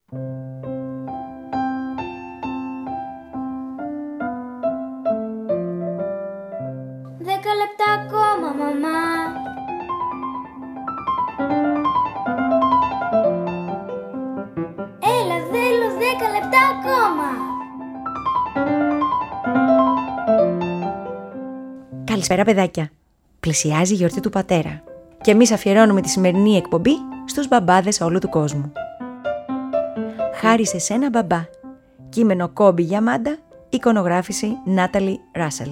Δέκα λεπτά ακόμα, μαμά. Έλα, θέλω 10 λεπτά ακόμα. Καλησπέρα, παιδάκια. Πλησιάζει η γιορτή του πατέρα και εμείς αφιερώνουμε τη σημερινή εκπομπή στους μπαμπάδες όλου του κόσμου. Χάρη σε σένα, μπαμπά. Κείμενο Κόμπι Γιαμάντα, εικονογράφηση Νάταλι Ράσελ.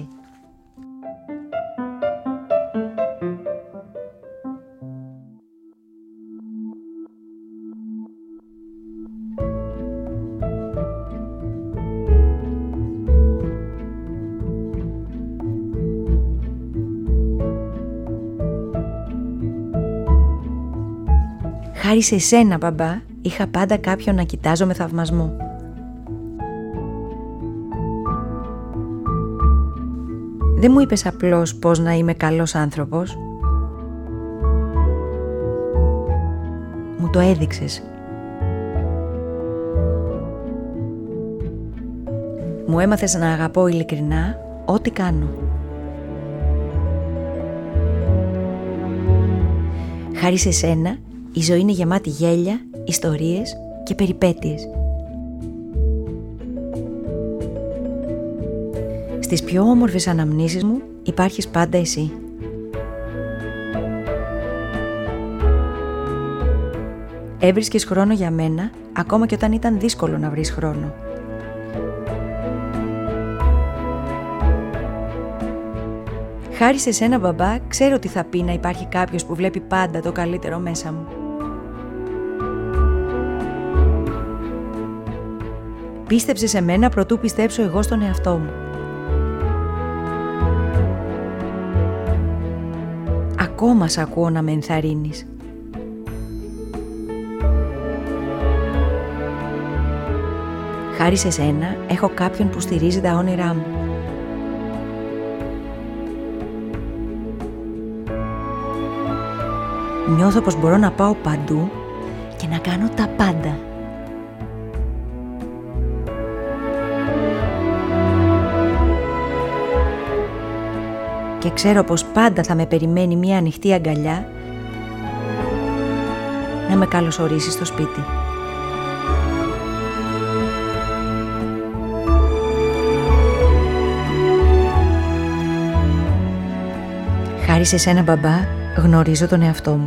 Χάρη σε σένα, μπαμπά, είχα πάντα κάποιον να κοιτάζω με θαυμασμό. Δεν μου είπες απλώς πώς να είμαι καλός άνθρωπος. Μου το έδειξες. Μου έμαθες να αγαπώ ειλικρινά ό,τι κάνω. Χάρη σε σένα, η ζωή είναι γεμάτη γέλια, ιστορίες και περιπέτειες. Στις πιο όμορφες αναμνήσεις μου υπάρχεις πάντα εσύ. Έβρισκες χρόνο για μένα, ακόμα και όταν ήταν δύσκολο να βρεις χρόνο. Χάρη σε σένα, μπαμπά, ξέρω τι θα πει να υπάρχει κάποιος που βλέπει πάντα το καλύτερο μέσα μου. Πίστεψε σε μένα προτού πιστέψω εγώ στον εαυτό μου. Ακόμα σ' ακούω να με ενθαρρύνεις. Χάρη σε σένα έχω κάποιον που στηρίζει τα όνειρά μου. Νιώθω πως μπορώ να πάω παντού και να κάνω τα πάντα. Και ξέρω πως πάντα θα με περιμένει μια ανοιχτή αγκαλιά να με καλωσορίσει στο σπίτι. Χάρη σε σένα, μπαμπά, γνωρίζω τον εαυτό μου.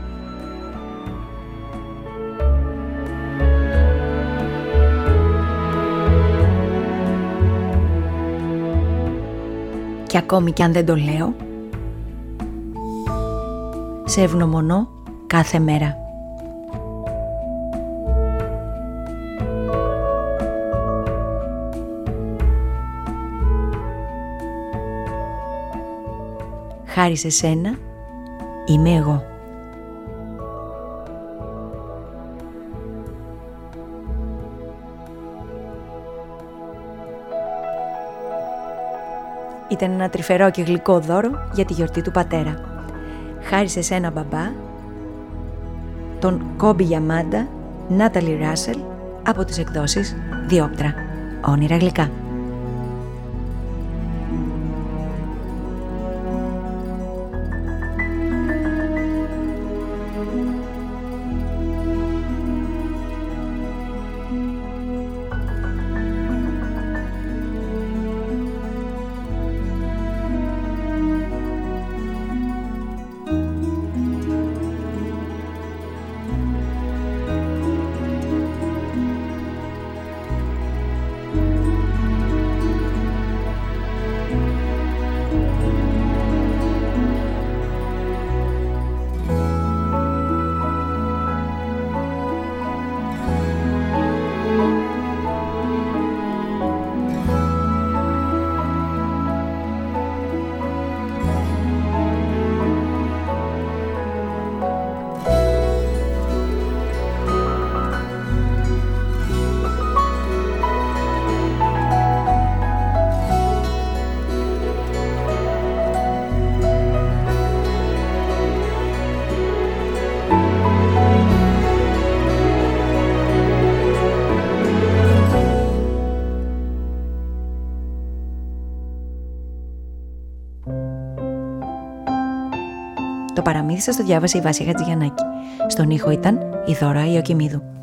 Και ακόμη κι αν δεν το λέω, σε ευγνωμονώ κάθε μέρα. Χάρη σε σένα, είμαι εγώ. Ήταν ένα τρυφερό και γλυκό δώρο για τη γιορτή του πατέρα. Χάρη σε σένα, μπαμπά, τον Κόμπι Γιαμάντα, Νάταλι Ράσελ, από τις εκδόσεις Διόπτρα. Όνειρα γλυκά. Το παραμύθι σας το διάβασε η Βάσια Χατζηγιαννάκη. Στον ήχο ήταν η Δώρα Ιωκημίδου.